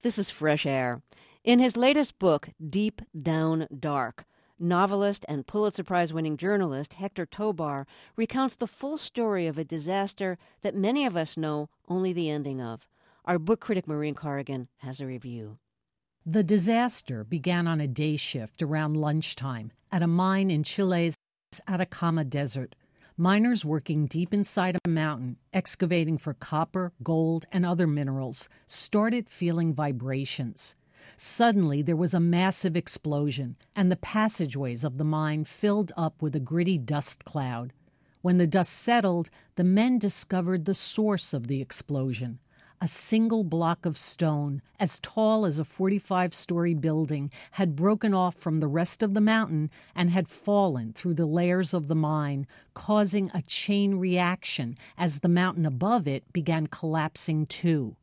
This is Fresh Air. In his latest book, Deep Down Dark, novelist and Pulitzer Prize-winning journalist Hector Tobar recounts the full story of a disaster that many of us know only the ending of. Our book critic Maureen Corrigan has a review. The disaster began on a day shift around lunchtime at a mine in Chile's Atacama Desert. Miners working deep inside a mountain, excavating for copper, gold, and other minerals, started feeling vibrations. Suddenly, there was a massive explosion, and the passageways of the mine filled up with a gritty dust cloud. When the dust settled, the men discovered the source of the explosion. A single block of stone, as tall as a 45-story building, had broken off from the rest of the mountain and had fallen through the layers of the mine, causing a chain reaction as the mountain above it began collapsing too.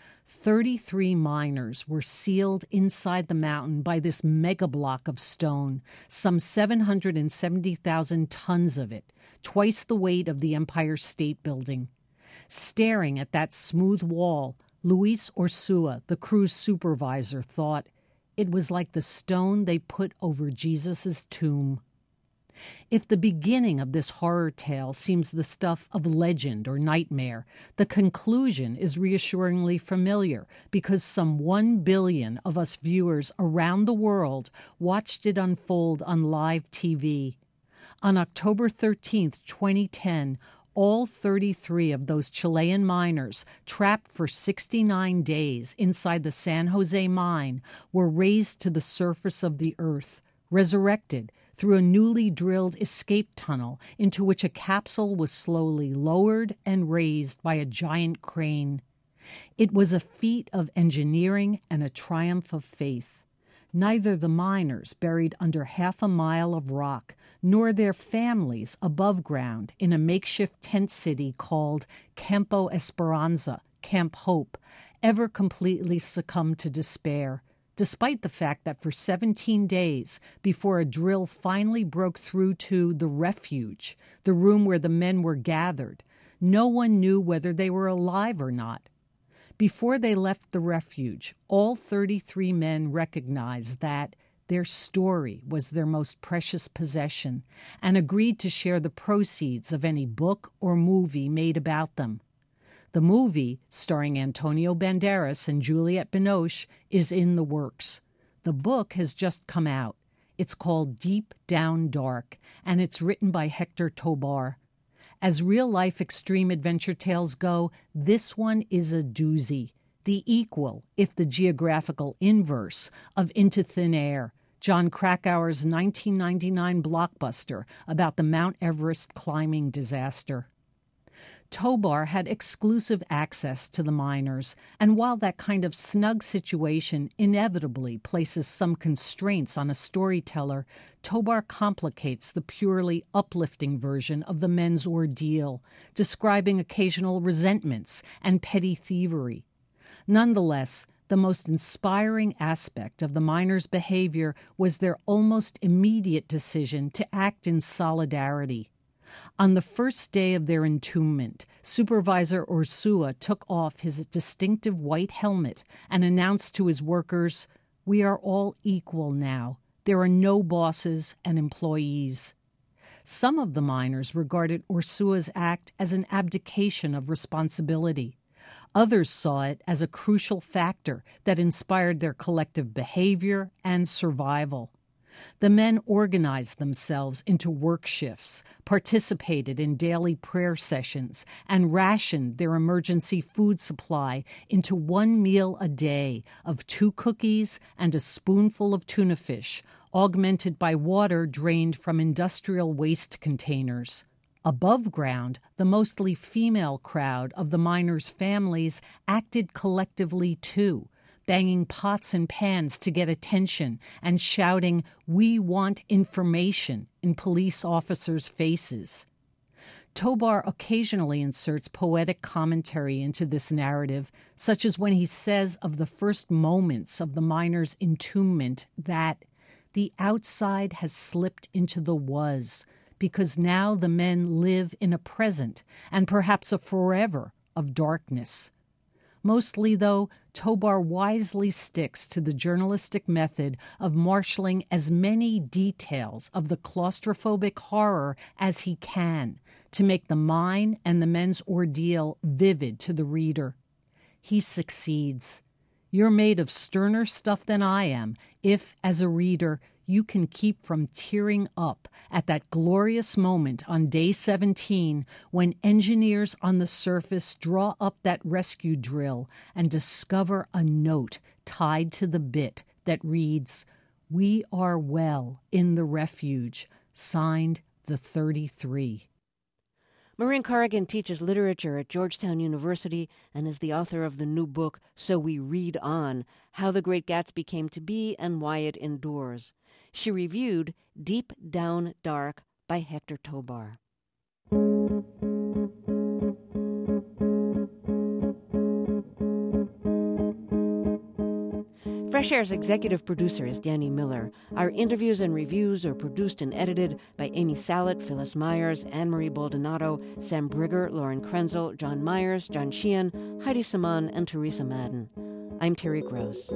33 miners were sealed inside the mountain by this mega block of stone, some 770,000 tons of it, twice the weight of the Empire State Building. Staring at that smooth wall, Luis Ursua, the crew's supervisor, thought it was like the stone they put over Jesus' tomb. If the beginning of this horror tale seems the stuff of legend or nightmare, the conclusion is reassuringly familiar because some 1 billion of us viewers around the world watched it unfold on live TV. On October 13th, 2010, all 33 of those Chilean miners, trapped for 69 days inside the San Jose mine, were raised to the surface of the earth, resurrected through a newly drilled escape tunnel into which a capsule was slowly lowered and raised by a giant crane. It was a feat of engineering and a triumph of faith. Neither the miners, buried under half a mile of rock, nor their families above ground in a makeshift tent city called Campo Esperanza, Camp Hope, ever completely succumbed to despair, despite the fact that for 17 days before a drill finally broke through to the refuge, the room where the men were gathered, no one knew whether they were alive or not. Before they left the refuge, all 33 men recognized that their story was their most precious possession and agreed to share the proceeds of any book or movie made about them. The movie, starring Antonio Banderas and Juliette Binoche, is in the works. The book has just come out. It's called Deep Down Dark, and it's written by Hector Tobar. As real-life extreme adventure tales go, this one is a doozy, the equal, if the geographical inverse, of Into Thin Air, Jon Krakauer's 1999 blockbuster about the Mount Everest climbing disaster. Tobar had exclusive access to the miners, and while that kind of snug situation inevitably places some constraints on a storyteller, Tobar complicates the purely uplifting version of the men's ordeal, describing occasional resentments and petty thievery. Nonetheless, the most inspiring aspect of the miners' behavior was their almost immediate decision to act in solidarity. On the first day of their entombment, Supervisor Ursua took off his distinctive white helmet and announced to his workers, "We are all equal now. There are no bosses and employees." Some of the miners regarded Ursua's act as an abdication of responsibility. Others saw it as a crucial factor that inspired their collective behavior and survival. The men organized themselves into work shifts, participated in daily prayer sessions, and rationed their emergency food supply into 1 meal a day of 2 cookies and a spoonful of tuna fish, augmented by water drained from industrial waste containers. Above ground, the mostly female crowd of the miners' families acted collectively too, banging pots and pans to get attention and shouting, "We want information," in police officers' faces. Tobar occasionally inserts poetic commentary into this narrative, such as when he says of the first moments of the miners' entombment that the outside has slipped into the was, because now the men live in a present and perhaps a forever of darkness. Mostly, though, Tobar wisely sticks to the journalistic method of marshaling as many details of the claustrophobic horror as he can to make the mine and the men's ordeal vivid to the reader. He succeeds. You're made of sterner stuff than I am if, as a reader, you can keep from tearing up at that glorious moment on day 17 when engineers on the surface draw up that rescue drill and discover a note tied to the bit that reads, "We are well in the refuge," signed the 33. Maureen Corrigan teaches literature at Georgetown University and is the author of the new book, So We Read On, How the Great Gatsby Came to Be and Why It Endures. She reviewed Deep Down Dark by Hector Tobar. Fresh Air's executive producer is Danny Miller. Our interviews and reviews are produced and edited by Amy Salit, Phyllis Myers, Anne-Marie Baldonado, Sam Brigger, Lauren Krenzel, John Myers, John Sheehan, Heidi Saman, and Teresa Madden. I'm Terry Gross.